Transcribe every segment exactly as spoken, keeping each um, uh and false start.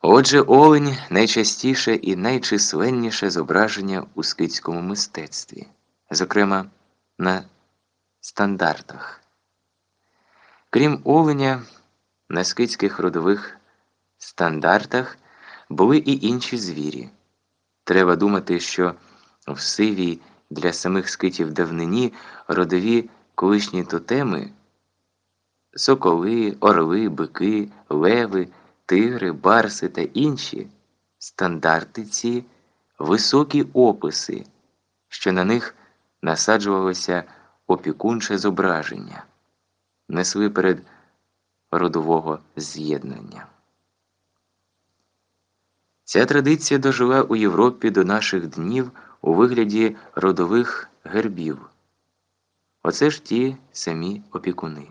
Отже, олень найчастіше і найчисленніше зображення у скитському мистецтві, зокрема на стандартах. Крім оленя, на скитських родових стандартах були і інші звірі. Треба думати, що в сивій для самих скитів давнині родові колишні тотеми – соколи, орли, бики, леви, тигри, барси та інші – стандарти ці – високі описи, що на них насаджувалося опікунче зображення, несли перед родового з'єднання. Ця традиція дожила у Європі до наших днів у вигляді родових гербів. Оце ж ті самі опікуни.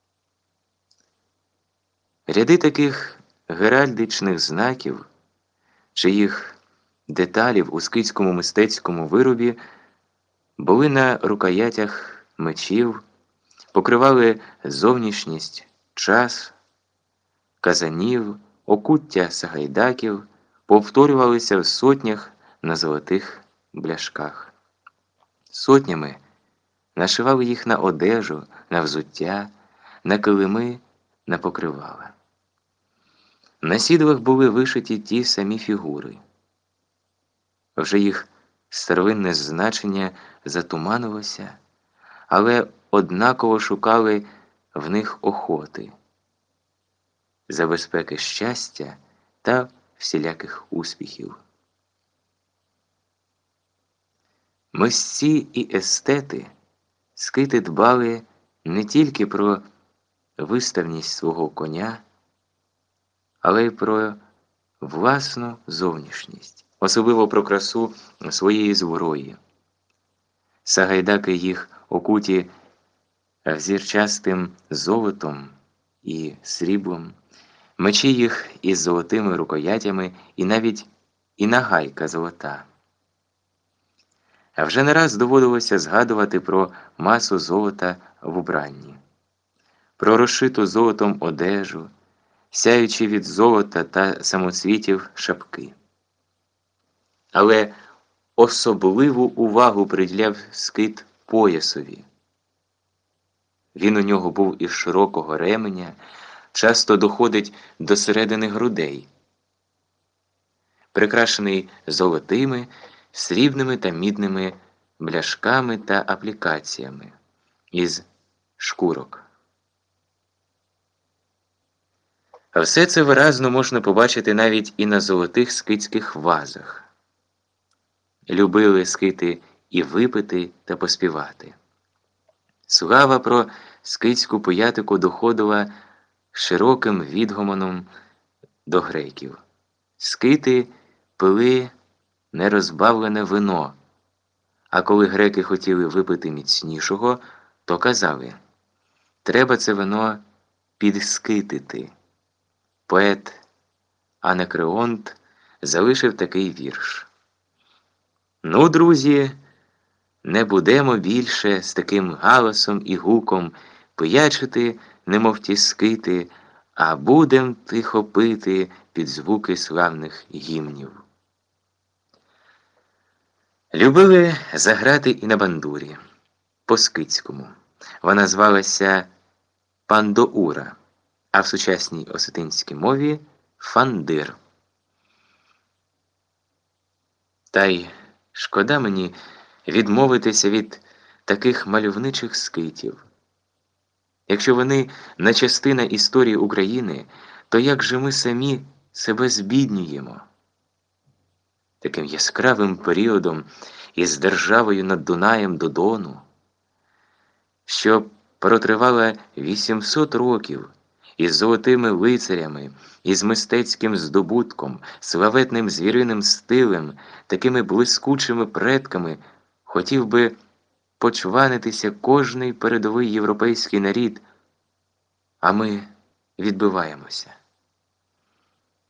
Ряди таких геральдичних знаків, чиїх деталів у скитському мистецькому виробі були на рукоятях мечів, покривали зовнішність час, казанів, окуття сагайдаків, повторювалися в сотнях на золотих бляшках. Сотнями нашивали їх на одежу, на взуття, на килими, на покривала. На сідлах були вишиті ті самі фігури. Вже їх старовинне значення затуманилося, але однаково шукали в них охоти, забезпеки щастя та всіляких успіхів. Мисці і естети скити дбали не тільки про виставність свого коня, але й про власну зовнішність, особливо про красу своєї зброї. Сагайдаки їх окуті взірчастим золотом і сріблом, мечі їх із золотими рукоятями і навіть і нагайка золота. А вже не раз доводилося згадувати про масу золота в убранні, про розшиту золотом одежу, сяючи від золота та самоцвітів шапки. Але особливу увагу приділяв скит поясові. Він у нього був із широкого ременя, часто доходить до середини грудей, прикрашений золотими, срібними та мідними бляшками та аплікаціями із шкурок. А все це виразно можна побачити навіть і на золотих скитських вазах. Любили скити і випити та поспівати. Слава про скитську поятику доходила широким відгомоном до греків. Скити пили нерозбавлене вино, а коли греки хотіли випити міцнішого, то казали: треба це вино підскитити. Поет Анакреонт залишив такий вірш: «Ну, друзі, не будемо більше з таким галасом і гуком пиячити, немов ті скити, а будем тихо пити під звуки славних гімнів». Любили заграти і на бандурі, по-скитському. Вона звалася пандоура, а в сучасній осетинській мові – фандир. Та й шкода мені відмовитися від таких мальовничих скитів. Якщо вони не частина історії України, то як же ми самі себе збіднюємо? Таким яскравим періодом із державою над Дунаєм до Дону, що протривала вісімсот років, із золотими лицарями, із мистецьким здобутком, славетним звіриним стилем, такими блискучими предками, хотів би почванитися кожний передовий європейський нарід, а ми відбиваємося.